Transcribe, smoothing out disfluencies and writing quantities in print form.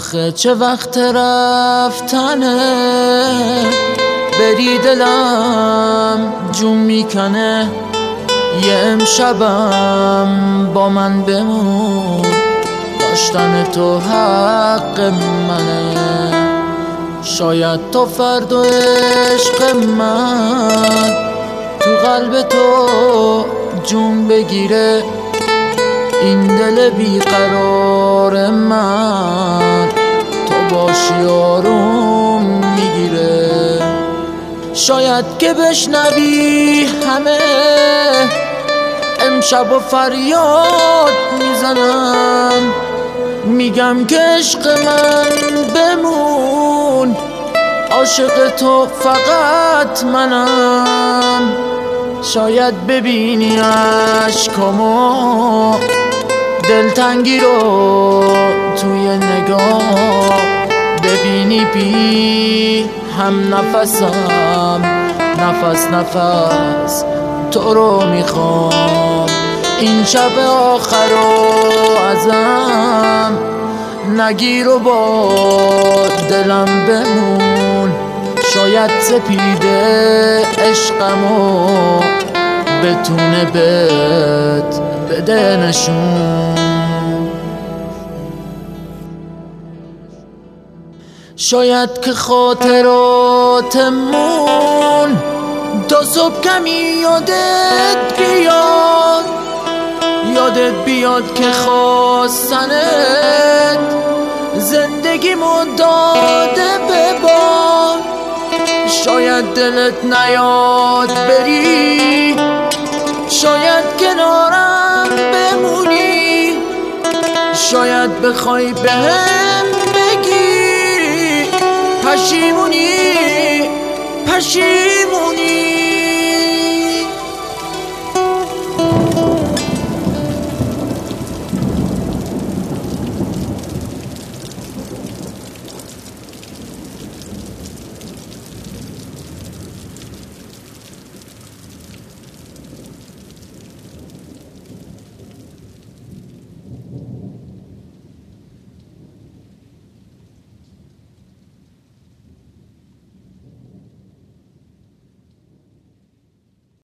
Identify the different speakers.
Speaker 1: آخه چه وقت رفتنه، بری دلم جون میکنه. یه امشبم با من بمون، داشتن تو حق منه. شاید تو فرد و عشق من تو قلب تو جون بگیره. این دل بیقرار من تو باشی آروم میگیره. شاید که بشنوی همه امشب و فریاد میزنم، میگم که عشق من بمون، عاشق تو فقط منم. شاید ببینی عشقامو، دلتنگی رو توی نگاه، ببینی بی هم نفسم، نفس نفس تو رو میخوام. این شب آخر رو ازم نگیر و با دلم بمون. شاید سپیده عشقمو بتونه بهت بده نشون. شاید که خاطراتمون تا صبح کمی یادت بیاد که خواستنت زندگیمو داده به باد. شاید دلت نیاد بری، شاید کنارم بمونی، شاید بخوای بهم بگی پشیمونی.